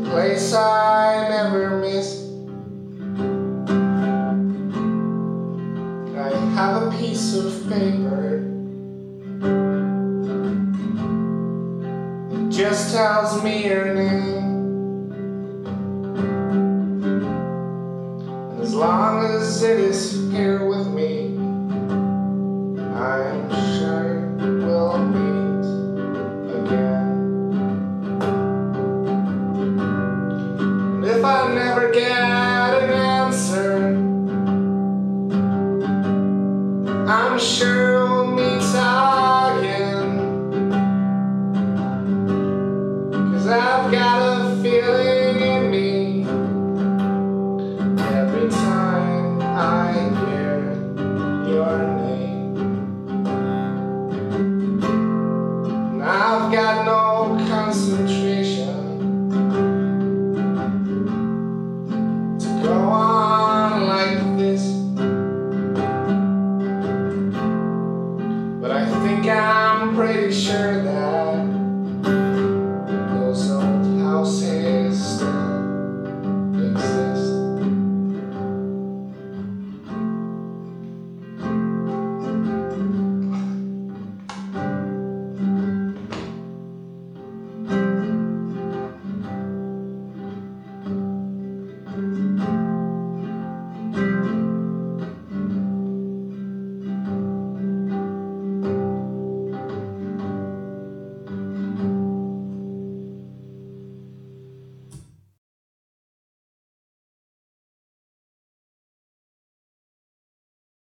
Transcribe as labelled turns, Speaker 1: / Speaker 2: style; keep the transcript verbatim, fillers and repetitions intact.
Speaker 1: place I never miss. I have a piece of paper, it just tells me your name. And as long as it is here with me, I'm sure we'll meet again. And if I never get an answer, I'm sure we'll meet again. 'Cause I've got